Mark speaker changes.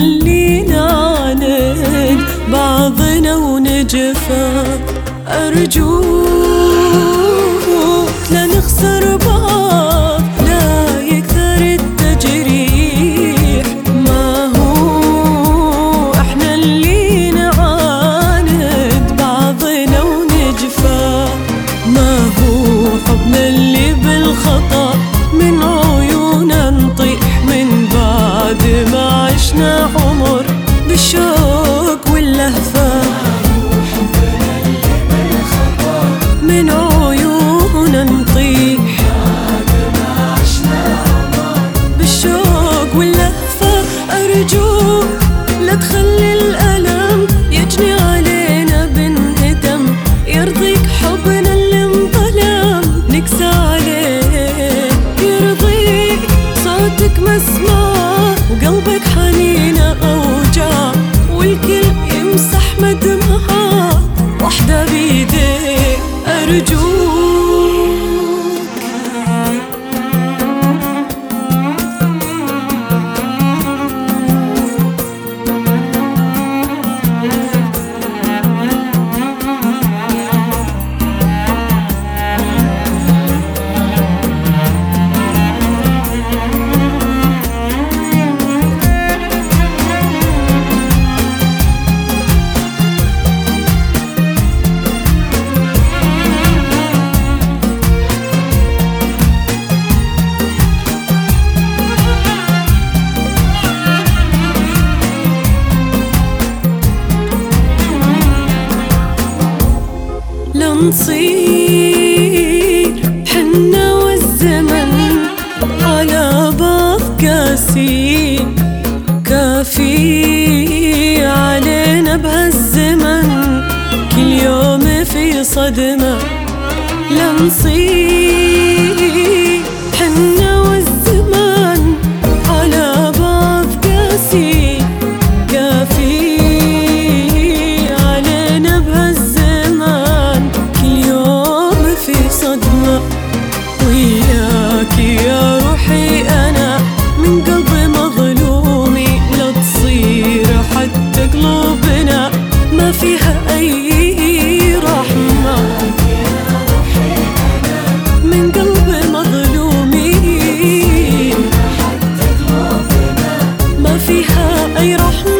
Speaker 1: نخلي نعاند بعضنا ونجفى. أرجوك لا نخسر بعض، لا يكثر التجريح. ما هو احنا اللي نعاند بعضنا ونجفى، ما هو حبنا اللي بالخطأ من عيونا نطيح من بعد ما عشنا عمر بالشوق واللهفة. من عيونا نطيح بالشوق واللهفة. أرجوك لا تخلي الألم يجني علينا بنهتم، يرضيك حبنا اللي انظلم نكسى عليه، يرضيك صوتك مسموع وقلبك حنينة أوجاع، والكل يمسح مدمعة وحدة بيديه. أرجوك نصير حنا والزمن على بعض قاسين، كافي علينا بهالزمن كل يوم في صدمة. لا نصير حنا والزمن على بعض قاسين، كافي علينا بهالزمن في صدمة. وياكي يا روحي أنا من قلب مظلومي، لا تصير حتى قلوبنا ما فيها أي رحمة. من قلب مظلومي ما فيها أي رحمة.